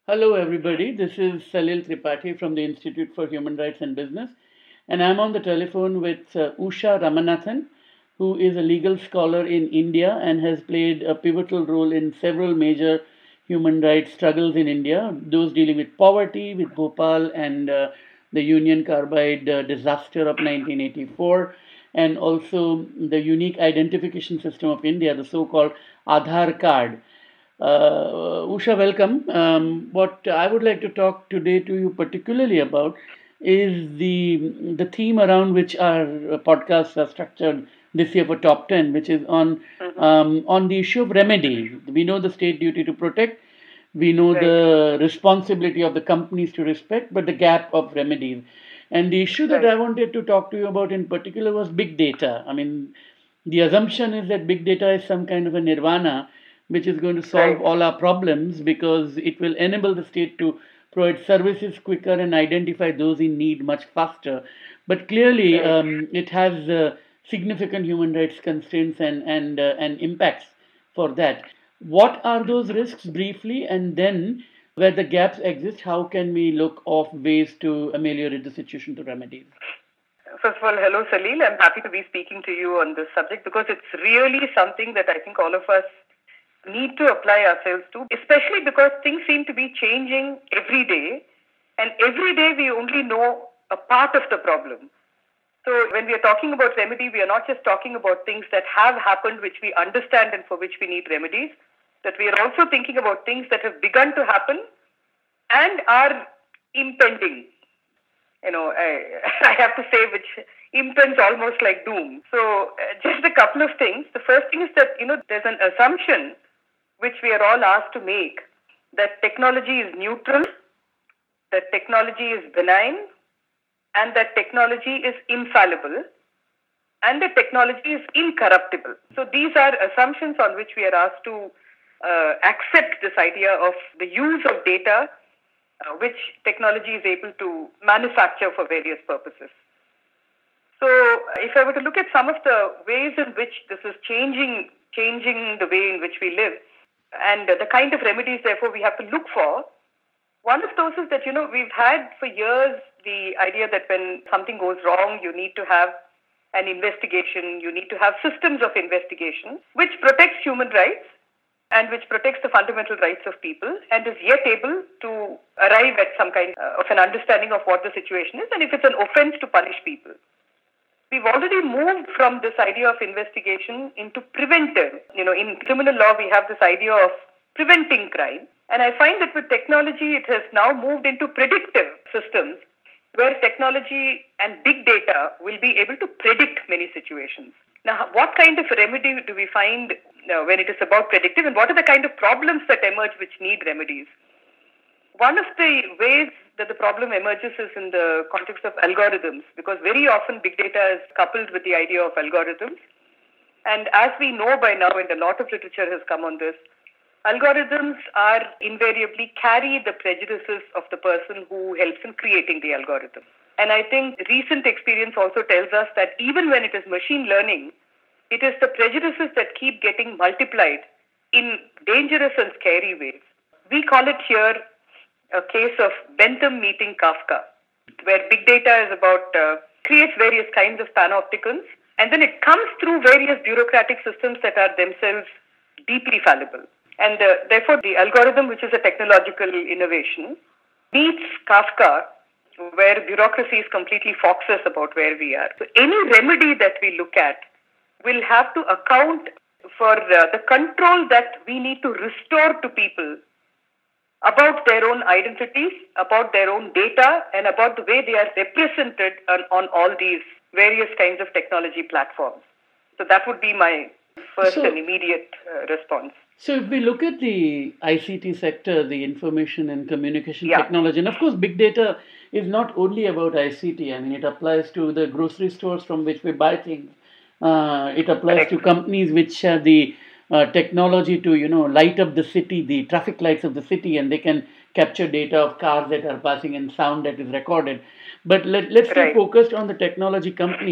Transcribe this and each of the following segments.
Hello, everybody. This is Salil Tripathi from the Institute for Human Rights and Business, and I'm on the telephone with Usha Ramanathan, who is a legal scholar in India and has played a pivotal role in several major human rights struggles in India, those dealing with poverty, with Bhopal and the Union Carbide disaster of 1984, and also the unique identification system of India, the so called Aadhaar card. Usha, welcome. What I would like to talk today to you particularly about is the theme around which our podcasts are structured this year for Top 10, which is on the issue of remedy. We know the state duty to protect, we know Right. the responsibility of the companies to respect, but the gap of remedies. And the issue that Right. I wanted to talk to you about in particular was big data. I mean, the assumption is that big data is some kind of a nirvana which is going to solve Right. all our problems because it will enable the state to provide services quicker and identify those in need much faster. But clearly, Right. it has significant human rights constraints and impacts for that. What are those risks briefly, and then where the gaps exist, how can we look of ways to ameliorate the situation to remedy? First of all, hello, Salil. I'm happy to be speaking to you on this subject because it's really something that I think all of us need to apply ourselves to, especially because things seem to be changing every day. And every day we only know a part of the problem. So when we are talking about remedy, we are not just talking about things that have happened, which we understand and for which we need remedies, that we are also thinking about things that have begun to happen and are impending. I have to say, which imprints almost like doom. So, just a couple of things. The first thing is that, there's an assumption which we are all asked to make that technology is neutral, that technology is benign, and that technology is infallible, and that technology is incorruptible. So, these are assumptions on which we are asked to accept this idea of the use of data which technology is able to manufacture for various purposes. So, if I were to look at some of the ways in which this is changing the way in which we live, and the kind of remedies, therefore, we have to look for, one of those is that, we've had for years the idea that when something goes wrong, you need to have an investigation, you need to have systems of investigation, which protects human rights and which protects the fundamental rights of people and is yet able to arrive at some kind of an understanding of what the situation is and if it's an offense to punish people. We've already moved from this idea of investigation into preventive. In criminal law, we have this idea of preventing crime. And I find that with technology, it has now moved into predictive systems where technology and big data will be able to predict many situations. Now, what kind of remedy do we find when it is about predictive, and what are the kind of problems that emerge which need remedies? One of the ways that the problem emerges is in the context of algorithms, because very often big data is coupled with the idea of algorithms. And as we know by now, and a lot of literature has come on this, algorithms are invariably carry the prejudices of the person who helps in creating the algorithm. And I think recent experience also tells us that even when it is machine learning, it is the prejudices that keep getting multiplied in dangerous and scary ways. We call it here a case of Bentham meeting Kafka, where big data is about creates various kinds of panopticons, and then it comes through various bureaucratic systems that are themselves deeply fallible. And therefore, the algorithm, which is a technological innovation, meets Kafka, where bureaucracy is completely foxes about where we are. So any remedy that we look at will have to account for the control that we need to restore to people about their own identities, about their own data, and about the way they are represented on all these various kinds of technology platforms. So that would be my first and immediate response. So if we look at the ICT sector, the information and communication technology, and of course big data is not only about ICT. I mean, it applies to the grocery stores from which we buy things. It applies to companies which have the technology to, light up the city, the traffic lights of the city, and they can capture data of cars that are passing and sound that is recorded. But let's stay focused on the technology companies.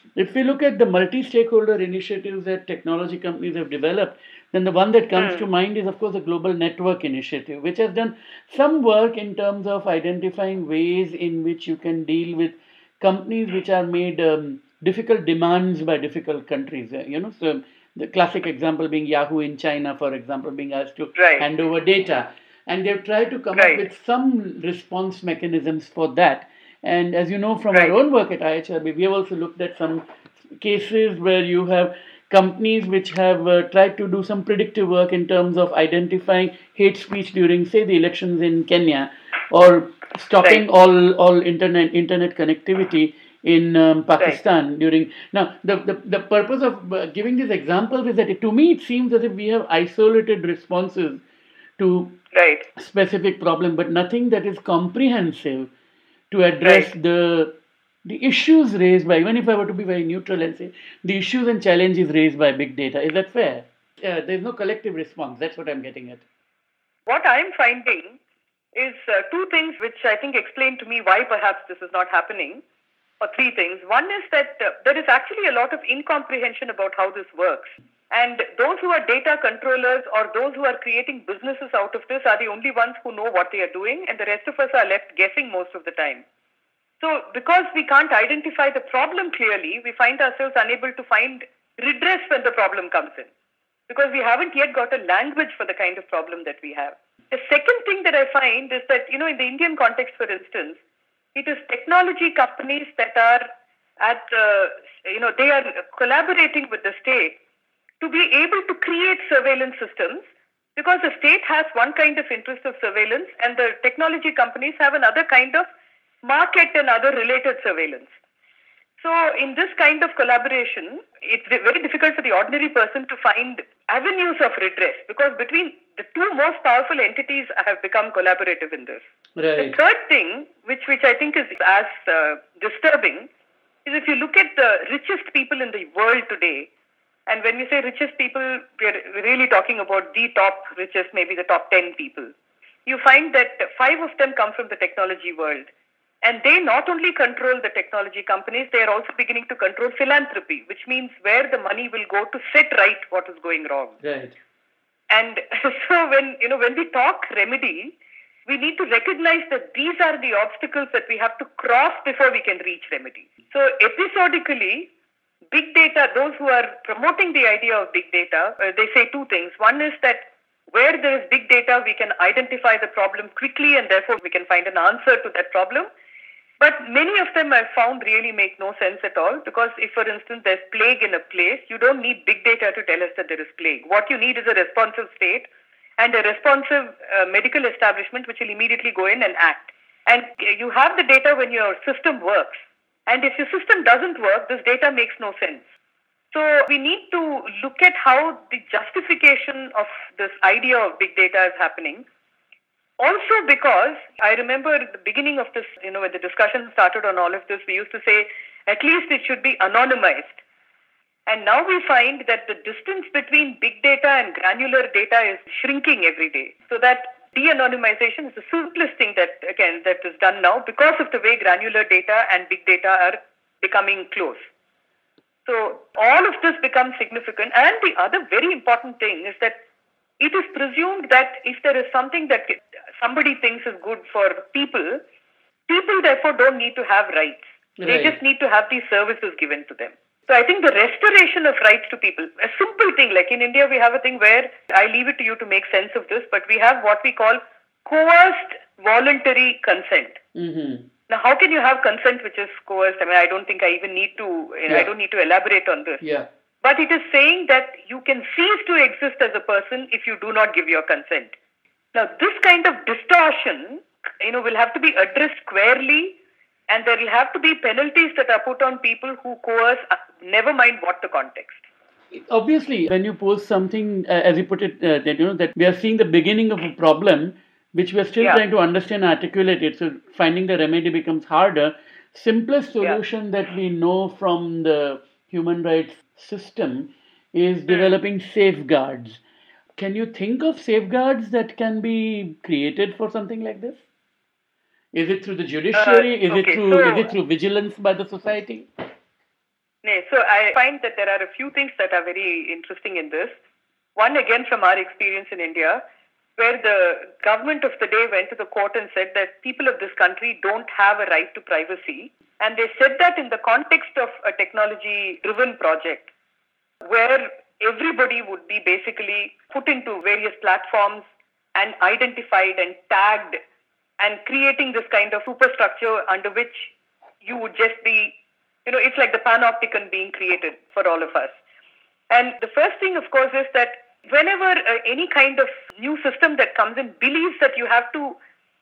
If we look at the multi-stakeholder initiatives that technology companies have developed, then the one that comes to mind is, of course, the Global Network Initiative, which has done some work in terms of identifying ways in which you can deal with companies which are made difficult demands by difficult countries. So the classic example being Yahoo in China, for example, being asked to Right. hand over data, and they've tried to come up Right. with some response mechanisms for that. And as you know from our Right. own work at IHRB, we have also looked at some cases where you have companies which have tried to do some predictive work in terms of identifying hate speech during, say, the elections in Kenya, or stopping Right. all internet connectivity in Pakistan during. Now, the purpose of giving these examples is that to me it seems as if we have isolated responses to Right. specific problem, but nothing that is comprehensive to address Right. the issues raised by, even if I were to be very neutral and say the issues and challenges raised by big data. Is that fair? There's no collective response. That's what I'm getting at. What I'm finding is two things which I think explain to me why perhaps this is not happening, or three things. One is that there is actually a lot of incomprehension about how this works. And those who are data controllers or those who are creating businesses out of this are the only ones who know what they are doing, and the rest of us are left guessing most of the time. So, because we can't identify the problem clearly, we find ourselves unable to find redress when the problem comes in, because we haven't yet got a language for the kind of problem that we have. The second thing that I find is that, in the Indian context, for instance, it is technology companies that are they are collaborating with the state to be able to create surveillance systems, because the state has one kind of interest of surveillance and the technology companies have another kind of market and other related surveillance. So in this kind of collaboration, it's very difficult for the ordinary person to find avenues of redress, because between the two most powerful entities have become collaborative in this. Right. The third thing, which I think is as disturbing, is if you look at the richest people in the world today, and when we say richest people, we're really talking about the top richest, maybe the top 10 people. You find that 5 of them come from the technology world. And they not only control the technology companies, they are also beginning to control philanthropy, which means where the money will go to set right what is going wrong. Right. And so when we talk remedy, we need to recognize that these are the obstacles that we have to cross before we can reach remedy. So episodically, big data, those who are promoting the idea of big data, they say two things. One is that where there is big data, we can identify the problem quickly and therefore we can find an answer to that problem. But many of them I've found really make no sense at all, because if, for instance, there's plague in a place, you don't need big data to tell us that there is plague. What you need is a responsive state and a responsive medical establishment which will immediately go in and act. And you have the data when your system works. And if your system doesn't work, this data makes no sense. So we need to look at how the justification of this idea of big data is happening. Also because I remember at the beginning of this, when the discussion started on all of this, we used to say at least it should be anonymized. And now we find that the distance between big data and granular data is shrinking every day. So that de-anonymization is the simplest thing that is done now, because of the way granular data and big data are becoming close. So all of this becomes significant. And the other very important thing is that it is presumed that if there is something that somebody thinks is good for people therefore don't need to have rights. Right. They just need to have these services given to them. So I think the restoration of rights to people, a simple thing, like in India we have a thing where, I leave it to you to make sense of this, but we have what we call coerced voluntary consent. Mm-hmm. Now, how can you have consent which is coerced? I mean, I don't think I even need to, I don't need to elaborate on this. Yeah. But it is saying that you can cease to exist as a person if you do not give your consent. Now, this kind of distortion, will have to be addressed squarely, and there will have to be penalties that are put on people who coerce, never mind what the context. Obviously, when you pose something, as you put it, that we are seeing the beginning of a problem, which we are still trying to understand and articulate it, so finding the remedy becomes harder. Simplest solution that we know from the human rights system is developing safeguards. Can you think of safeguards that can be created for something like this? Is it through the judiciary? Is it through vigilance by the society? So I find that there are a few things that are very interesting in this. One, again, from our experience in India, where the government of the day went to the court and said that people of this country don't have a right to privacy. And they said that in the context of a technology-driven project, where everybody would be basically put into various platforms and identified and tagged and creating this kind of superstructure under which you would just be, it's like the panopticon being created for all of us. And the first thing, of course, is that whenever any kind of new system that comes in believes that you have to,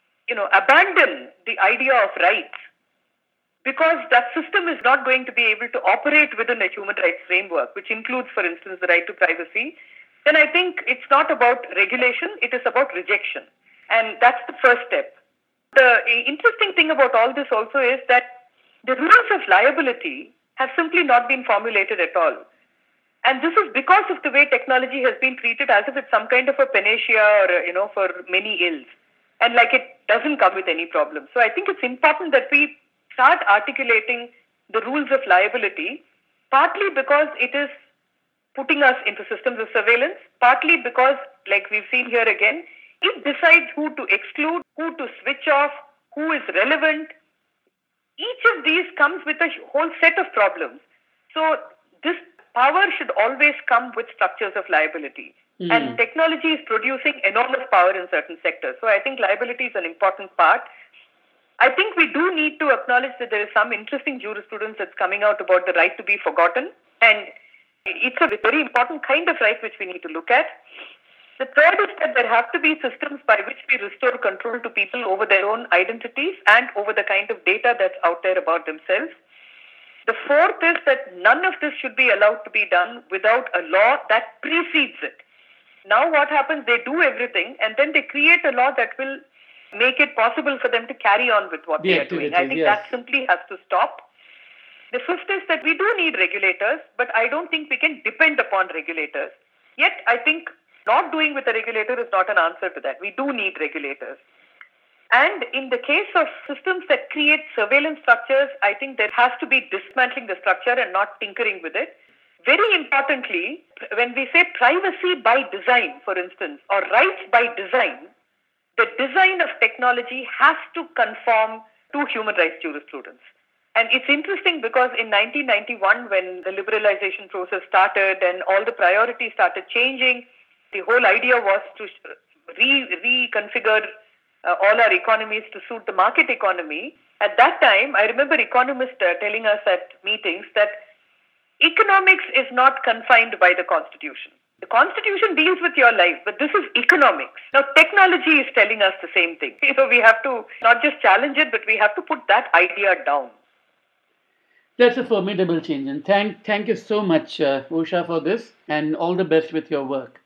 abandon the idea of rights, because that system is not going to be able to operate within a human rights framework, which includes, for instance, the right to privacy, then I think it's not about regulation, it is about rejection. And that's the first step. The interesting thing about all this also is that the rules of liability have simply not been formulated at all. And this is because of the way technology has been treated as if it's some kind of a panacea or, for many ills. And like it doesn't come with any problem. So I think it's important that we start articulating the rules of liability, partly because it is putting us into systems of surveillance, partly because, like we've seen here again, it decides who to exclude, who to switch off, who is relevant. Each of these comes with a whole set of problems. So this power should always come with structures of liability. Mm. And technology is producing enormous power in certain sectors. So I think liability is an important part. I think we do need to acknowledge that there is some interesting jurisprudence that's coming out about the right to be forgotten. And it's a very important kind of right which we need to look at. The third is that there have to be systems by which we restore control to people over their own identities and over the kind of data that's out there about themselves. The fourth is that none of this should be allowed to be done without a law that precedes it. Now what happens, they do everything and then they create a law that will make it possible for them to carry on with what they are doing. I think that simply has to stop. The fifth is that we do need regulators, but I don't think we can depend upon regulators. Yet I think not doing with a regulator is not an answer to that. We do need regulators. And in the case of systems that create surveillance structures, I think there has to be dismantling the structure and not tinkering with it. Very importantly, when we say privacy by design, for instance, or rights by design, the design of technology has to conform to human rights jurisprudence. And it's interesting because in 1991, when the liberalization process started and all the priorities started changing, the whole idea was to reconfigure all our economies to suit the market economy. At that time, I remember economists telling us at meetings that economics is not confined by the Constitution. The Constitution deals with your life, but this is economics. Now, technology is telling us the same thing. We have to not just challenge it, but we have to put that idea down. That's a formidable change. And thank you so much, Usha, for this, and all the best with your work.